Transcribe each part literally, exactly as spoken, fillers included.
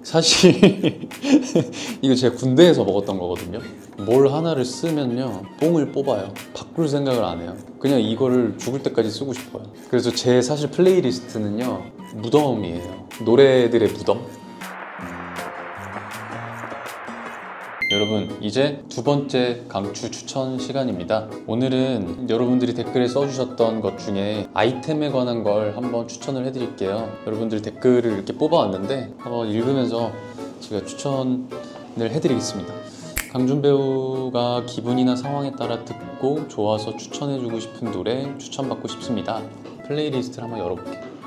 사실 이거 제가 군대에서 먹었던 거거든요. 뭘 하나를 쓰면요 뽕을 뽑아요. 바꿀 생각을 안 해요. 그냥 이거를 죽을 때까지 쓰고 싶어요. 그래서 제 사실 플레이리스트는요 무덤이에요. 노래들의 무덤. 여러분, 이제 두 번째 강추 추천 시간입니다. 오늘은 여러분들이 댓글에 써주셨던 것 중에 아이템에 관한 걸 한번 추천을 해드릴게요. 여러분들 댓글을 이렇게 뽑아왔는데 한번 읽으면서 제가 추천을 해드리겠습니다. 강준 배우가 기분이나 상황에 따라 듣고 좋아서 추천해주고 싶은 노래 추천받고 싶습니다. 플레이리스트를 한번 열어볼게요.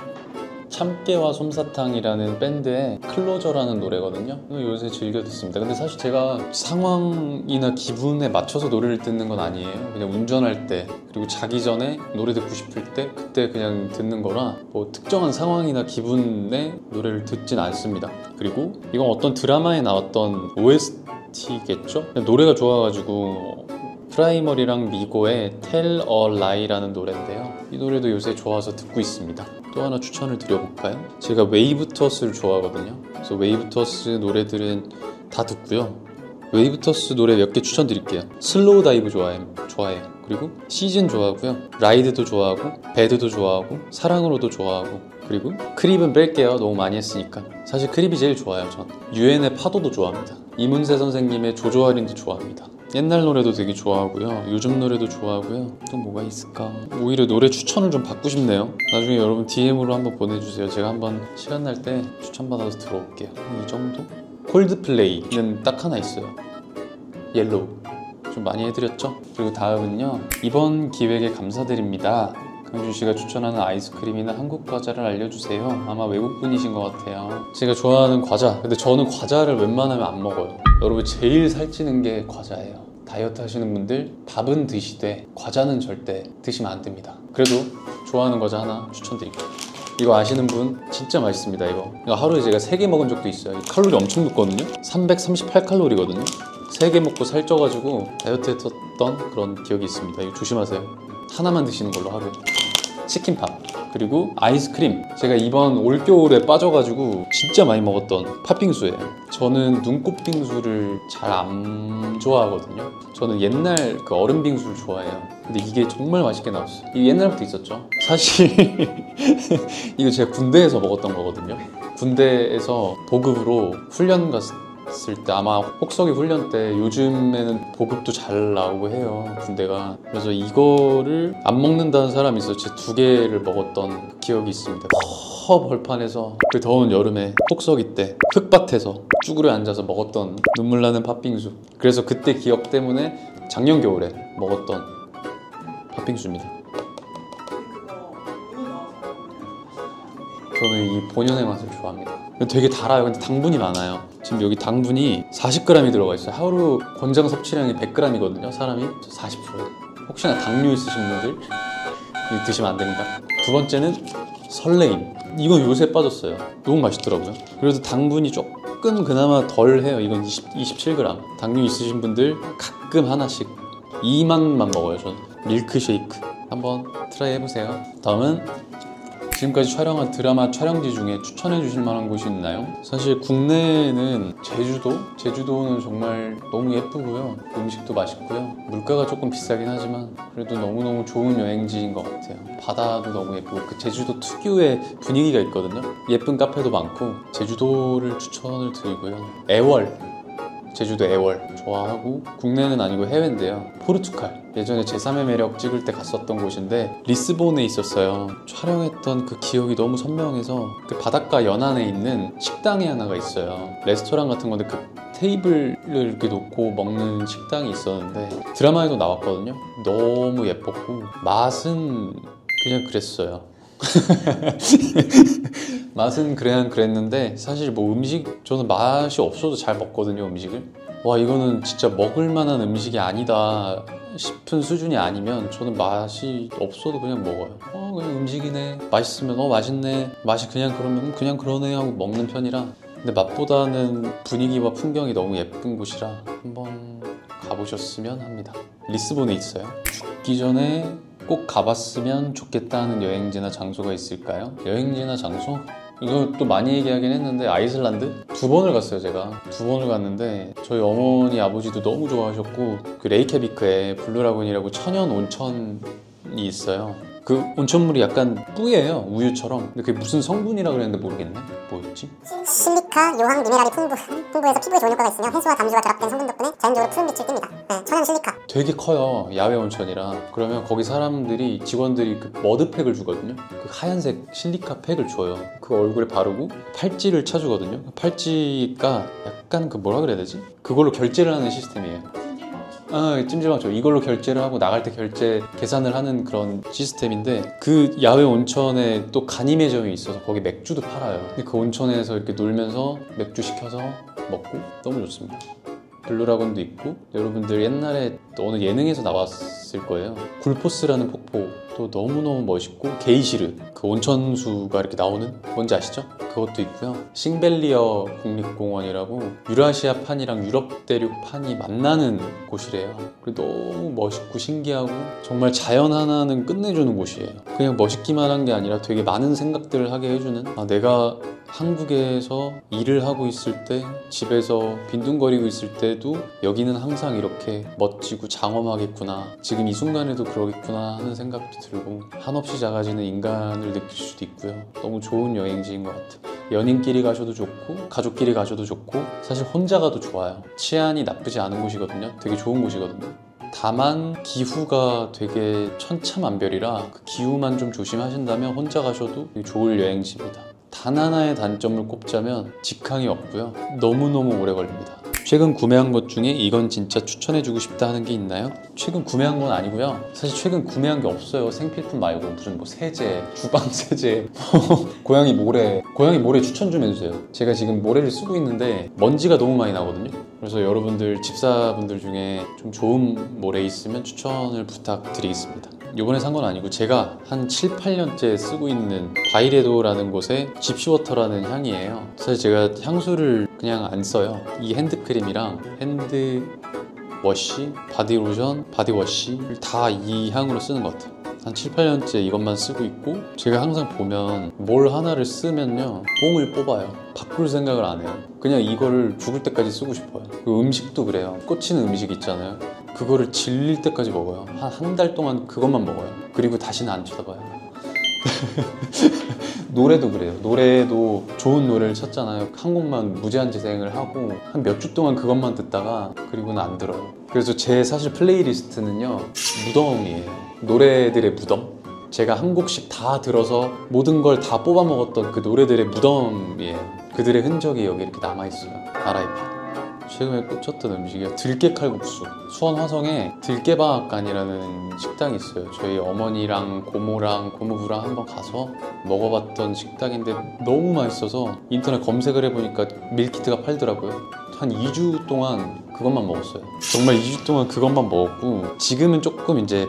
참깨와 솜사탕이라는 밴드의 클로저라는 노래거든요. 요새 즐겨 듣습니다. 근데 사실 제가 상황이나 기분에 맞춰서 노래를 듣는 건 아니에요. 그냥 운전할 때 그리고 자기 전에 노래 듣고 싶을 때 그때 그냥 듣는 거라 뭐 특정한 상황이나 기분에 노래를 듣진 않습니다. 그리고 이건 어떤 드라마에 나왔던 오에스티겠죠? 노래가 좋아가지고 프라이머리랑 미고의 Tell a Lie라는 노래인데요. 이 노래도 요새 좋아서 듣고 있습니다. 또 하나 추천을 드려볼까요? 제가 웨이브터스를 좋아하거든요. 그래서 웨이브터스 노래들은 다 듣고요. 웨이브터스 노래 몇 개 추천드릴게요. 슬로우 다이브 좋아해, 좋아해요. 그리고 시즌 좋아하고요. 라이드도 좋아하고 배드도 좋아하고 사랑으로도 좋아하고 그리고 크립은 뺄게요. 너무 많이 했으니까. 사실 크립이 제일 좋아요. 전 유엔의 파도도 좋아합니다. 이문세 선생님의 조조아린도 좋아합니다. 옛날 노래도 되게 좋아하고요. 요즘 노래도 좋아하고요. 또 뭐가 있을까? 오히려 노래 추천을 좀 받고 싶네요. 나중에 여러분 디엠으로 한번 보내주세요. 제가 한번 시간 날 때 추천받아서 들어올게요. 이 정도? 콜드플레이는 딱 하나 있어요. 옐로우. 좀 많이 해드렸죠? 그리고 다음은요. 이번 기획에 감사드립니다. 강준씨가 추천하는 아이스크림이나 한국 과자를 알려주세요. 아마 외국분이신 것 같아요. 제가 좋아하는 과자. 근데 저는 과자를 웬만하면 안 먹어요. 여러분 제일 살찌는 게 과자예요. 다이어트 하시는 분들 밥은 드시되 과자는 절대 드시면 안 됩니다. 그래도 좋아하는 과자 하나 추천드릴게요. 이거 아시는 분 진짜 맛있습니다. 이거, 이거 하루에 제가 세 개 먹은 적도 있어요. 칼로리 엄청 높거든요. 삼백삼십팔 칼로리거든요. 세 개 먹고 살쪄가지고 다이어트 했었던 그런 기억이 있습니다. 이거 조심하세요. 하나만 드시는 걸로 하루에. 치킨팝 그리고 아이스크림. 제가 이번 올겨울에 빠져가지고 진짜 많이 먹었던 팥빙수예요. 저는 눈꽃 빙수를 잘 안 좋아하거든요. 저는 옛날 그 얼음 빙수를 좋아해요. 근데 이게 정말 맛있게 나왔어요. 이게 옛날부터 있었죠. 사실 이거 제가 군대에서 먹었던 거거든요. 군대에서 보급으로 훈련 갔을 때 아마 혹서기 훈련 때 요즘에는 보급도 잘 나오고 해요. 군대가. 그래서 이거를 안 먹는다는 사람이 있어요. 제 두 개를 먹었던 그 기억이 있습니다. 허 벌판에서 그 더운 여름에 혹서기 때 흙밭에서 쭈그려 앉아서 먹었던 눈물 나는 팥빙수. 그래서 그때 기억 때문에 작년 겨울에 먹었던 팥빙수입니다. 저는 이 본연의 맛을 좋아합니다. 되게 달아요. 근데 당분이 많아요. 지금 여기 당분이 사십 그램이 들어가 있어요. 하루 권장 섭취량이 백 그램이거든요. 사람이 사십 퍼센트. 혹시나 당뇨 있으신 분들 이거 드시면 안 됩니다. 두 번째는 설레임. 이건 요새 빠졌어요. 너무 맛있더라고요. 그래도 당분이 조금 그나마 덜 해요. 이건 이십, 이십칠 그램. 당뇨 있으신 분들 가끔 하나씩 이만만 먹어요. 저는 밀크쉐이크 한번 트라이 해보세요. 다음은 지금까지 촬영한 드라마 촬영지 중에 추천해 주실 만한 곳이 있나요? 사실 국내에는 제주도? 제주도는 정말 너무 예쁘고요. 음식도 맛있고요. 물가가 조금 비싸긴 하지만 그래도 너무너무 좋은 여행지인 것 같아요. 바다도 너무 예쁘고 그 제주도 특유의 분위기가 있거든요. 예쁜 카페도 많고 제주도를 추천을 드리고요. 애월, 제주도 애월 좋아하고 국내는 아니고 해외인데요. 포르투갈. 예전에 제삼의 매력 찍을 때 갔었던 곳인데 리스본에 있었어요. 촬영했던 그 기억이 너무 선명해서 그 바닷가 연안에 있는 식당이 하나가 있어요. 레스토랑 같은 건데 그 테이블을 이렇게 놓고 먹는 식당이 있었는데 드라마에도 나왔거든요. 너무 예뻤고 맛은 그냥 그랬어요. 맛은 그냥 그랬는데 사실 뭐 음식 저는 맛이 없어도 잘 먹거든요. 음식을. 와 이거는 진짜 먹을 만한 음식이 아니다 싶은 수준이 아니면 저는 맛이 없어도 그냥 먹어요. 어 그냥 음식이네. 맛있으면 어 맛있네. 맛이 그냥 그러면 그냥 그러네 하고 먹는 편이라. 근데 맛보다는 분위기와 풍경이 너무 예쁜 곳이라 한번 가보셨으면 합니다. 리스본에 있어요. 죽기 전에 꼭 가봤으면 좋겠다 하는 여행지나 장소가 있을까요? 여행지나 장소? 이거 또 많이 얘기하긴 했는데 아이슬란드? 두 번을 갔어요. 제가 두 번을 갔는데 저희 어머니 아버지도 너무 좋아하셨고, 그 레이캬비크에 블루라군이라고 천연 온천이 있어요. 그 온천물이 약간 뿌예요, 우유처럼. 근데 그게 무슨 성분이라 그랬는데 모르겠네. 뭐였지? 실리카, 요황, 미네랄이 풍부, 풍부해서 피부에 좋은 효과가 있으며 해수와 담수가 결합된 성분 덕분에 자연적으로 푸른 빛을 띱니다. 네, 천연 실리카. 되게 커요, 야외 온천이라. 그러면 거기 사람들이, 직원들이 그 머드팩을 주거든요. 그 하얀색 실리카 팩을 줘요. 그거 얼굴에 바르고 팔찌를 차주거든요. 팔찌가 약간 그 뭐라 그래야 되지? 그걸로 결제를 하는 시스템이에요. 아, 찜질방죠. 이걸로 결제를 하고 나갈 때 결제 계산을 하는 그런 시스템인데, 그 야외 온천에 또 가니매점이 있어서 거기 맥주도 팔아요. 근데 그 온천에서 이렇게 놀면서 맥주 시켜서 먹고 너무 좋습니다. 블루라군도 있고, 여러분들 옛날에 또 어느 예능에서 나왔을 거예요. 굴포스라는 폭포도 너무너무 멋있고, 게이시르, 그 온천수가 이렇게 나오는, 뭔지 아시죠? 그것도 있고요. 싱벨리어 국립공원이라고 유라시아판이랑 유럽 대륙판이 만나는 곳이래요. 그리고 너무 멋있고 신기하고 정말 자연 하나는 끝내주는 곳이에요. 그냥 멋있기만 한 게 아니라 되게 많은 생각들을 하게 해주는, 아, 내가 한국에서 일을 하고 있을 때, 집에서 빈둥거리고 있을 때도 여기는 항상 이렇게 멋지고 장엄하겠구나, 지금 이 순간에도 그러겠구나 하는 생각도 들고, 한없이 작아지는 인간을 느낄 수도 있고요. 너무 좋은 여행지인 것 같아요. 연인끼리 가셔도 좋고 가족끼리 가셔도 좋고, 사실 혼자 가도 좋아요. 치안이 나쁘지 않은 곳이거든요. 되게 좋은 곳이거든요. 다만 기후가 되게 천차만별이라 그 기후만 좀 조심하신다면 혼자 가셔도 되게 좋을 여행지입니다. 단 하나의 단점을 꼽자면 직항이 없고요. 너무너무 오래 걸립니다. 최근 구매한 것 중에 이건 진짜 추천해주고 싶다 하는 게 있나요? 최근 구매한 건 아니고요. 사실 최근 구매한 게 없어요. 생필품 말고 무슨 뭐 세제, 주방 세제, 고양이 모래. 고양이 모래 추천 좀 해주세요. 제가 지금 모래를 쓰고 있는데 먼지가 너무 많이 나거든요. 그래서 여러분들 집사분들 중에 좀 좋은 모래 있으면 추천을 부탁드리겠습니다. 요번에 산 건 아니고 제가 한 칠, 팔 년째 쓰고 있는 바이레도라는 곳의 집시워터라는 향이에요. 사실 제가 향수를 그냥 안 써요. 이 핸드크림이랑 핸드워시, 바디로션, 바디워시를 다 이 향으로 쓰는 것 같아요. 한 칠, 팔 년째 이것만 쓰고 있고, 제가 항상 보면 뭘 하나를 쓰면요 뽕을 뽑아요. 바꿀 생각을 안 해요. 그냥 이거를 죽을 때까지 쓰고 싶어요. 그 음식도 그래요. 꽂히는 음식 있잖아요. 그거를 질릴 때까지 먹어요. 한 한 달 동안 그것만 먹어요. 그리고 다시는 안 쳐다봐요. 노래도 그래요. 노래도 좋은 노래를 찾잖아요. 한 곡만 무제한 재생을 하고 한 몇 주 동안 그것만 듣다가 그리고는 안 들어요. 그래서 제 사실 플레이리스트는요 무덤이에요. 노래들의 무덤. 제가 한 곡씩 다 들어서 모든 걸 다 뽑아 먹었던 그 노래들의 무덤이에요. 그들의 흔적이 여기 이렇게 남아있어요. 알아이피. 최근에 꽂혔던 음식이요. 들깨 칼국수. 수원 화성에 들깨방앗간이라는 식당이 있어요. 저희 어머니랑 고모랑 고모부랑 한번 가서 먹어봤던 식당인데 너무 맛있어서 인터넷 검색을 해보니까 밀키트가 팔더라고요. 한 이 주 동안 그것만 먹었어요. 정말 이 주 동안 그것만 먹었고, 지금은 조금 이제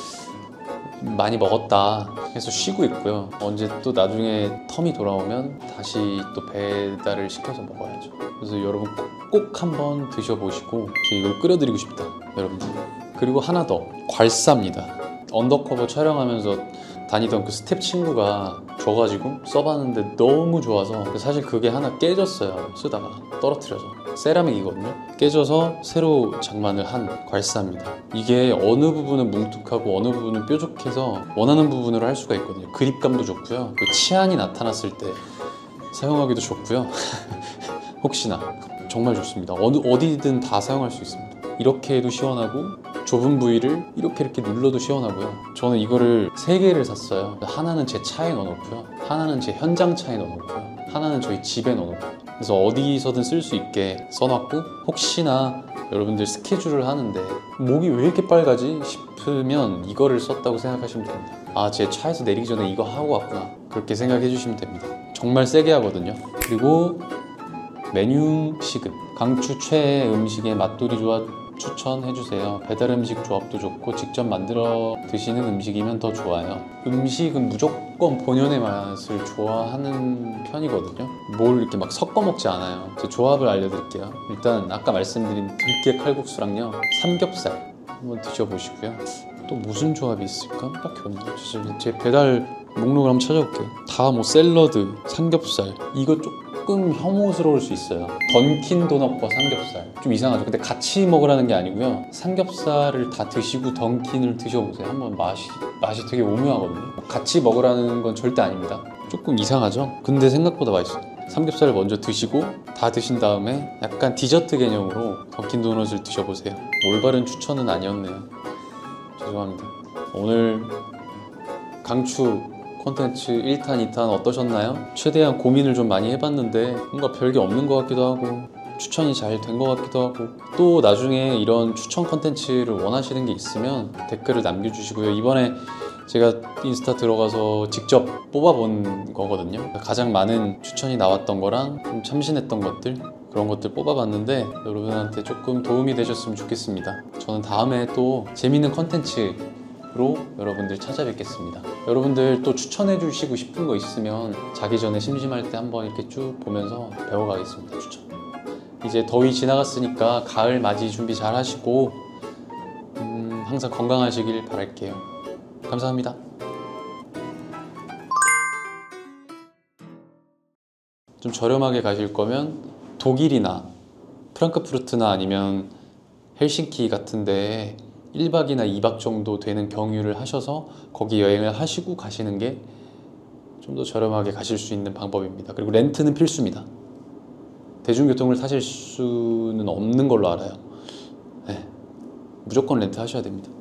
많이 먹었다 해서 쉬고 있고요. 언제 또 나중에 텀이 돌아오면 다시 또 배달을 시켜서 먹어야죠. 그래서 여러분 꼭, 꼭 한번 드셔보시고, 이걸 끓여드리고 싶다 여러분들. 그리고 하나 더, 괄사입니다. 언더커버 촬영하면서 다니던 그 스텝 친구가 줘가지고 써봤는데 너무 좋아서, 사실 그게 하나 깨졌어요. 쓰다가 떨어뜨려서. 세라믹이거든요. 깨져서 새로 장만을 한 괄사입니다. 이게 어느 부분은 뭉툭하고 어느 부분은 뾰족해서 원하는 부분으로 할 수가 있거든요. 그립감도 좋고요. 그 치안이 나타났을 때 사용하기도 좋고요. 혹시나 정말 좋습니다. 어느 어디든 다 사용할 수 있습니다. 이렇게 해도 시원하고, 좁은 부위를 이렇게 이렇게 눌러도 시원하고요. 저는 이거를 세 개를 샀어요. 하나는 제 차에 넣어놓고요, 하나는 제 현장차에 넣어놓고요, 하나는 저희 집에 넣어놓고요. 그래서 어디서든 쓸 수 있게 써놨고, 혹시나 여러분들 스케줄을 하는데 목이 왜 이렇게 빨가지 싶으면 이거를 썼다고 생각하시면 됩니다. 아, 제 차에서 내리기 전에 이거 하고 왔구나, 그렇게 생각해 주시면 됩니다. 정말 세게 하거든요. 그리고 메뉴 시급, 강추 최애 음식의 맛돌이 조합 추천해주세요. 배달 음식 조합도 좋고 직접 만들어 드시는 음식이면 더 좋아요. 음식은 무조건 본연의 맛을 좋아하는 편이거든요. 뭘 이렇게 막 섞어 먹지 않아요. 제 조합을 알려드릴게요. 일단 아까 말씀드린 들깨 칼국수랑요, 삼겹살 한번 드셔보시고요. 또 무슨 조합이 있을까? 딱히 없네요. 제 배달 목록을 한번 찾아볼게요. 다 뭐 샐러드, 삼겹살, 이거 조금 혐오스러울 수 있어요. 던킨 도넛과 삼겹살 좀 이상하죠. 근데 같이 먹으라는 게 아니고요, 삼겹살을 다 드시고 던킨을 드셔보세요. 한번 맛이 맛이 되게 오묘하거든요. 같이 먹으라는 건 절대 아닙니다. 조금 이상하죠? 근데 생각보다 맛있어요. 삼겹살을 먼저 드시고 다 드신 다음에 약간 디저트 개념으로 던킨 도넛을 드셔보세요. 올바른 추천은 아니었네요. 죄송합니다. 오늘 강추 콘텐츠 일 탄, 이 탄 어떠셨나요? 최대한 고민을 좀 많이 해봤는데 뭔가 별게 없는 것 같기도 하고 추천이 잘 된 것 같기도 하고, 또 나중에 이런 추천 콘텐츠를 원하시는 게 있으면 댓글을 남겨주시고요. 이번에 제가 인스타 들어가서 직접 뽑아본 거거든요. 가장 많은 추천이 나왔던 거랑 좀 참신했던 것들, 그런 것들 뽑아봤는데 여러분한테 조금 도움이 되셨으면 좋겠습니다. 저는 다음에 또 재밌는 컨텐츠로 여러분들 찾아뵙겠습니다. 여러분들 또 추천해 주시고 싶은 거 있으면 자기 전에 심심할 때 한번 이렇게 쭉 보면서 배워가겠습니다. 추천. 이제 더위 지나갔으니까 가을 맞이 준비 잘 하시고 음, 항상 건강하시길 바랄게요. 감사합니다. 좀 저렴하게 가실 거면 독일이나 프랑크푸르트나 아니면 헬싱키 같은데 일 박이나 이 박 정도 되는 경유를 하셔서 거기 여행을 하시고 가시는 게 좀 더 저렴하게 가실 수 있는 방법입니다. 그리고 렌트는 필수입니다. 대중교통을 타실 수는 없는 걸로 알아요. 네, 무조건 렌트 하셔야 됩니다.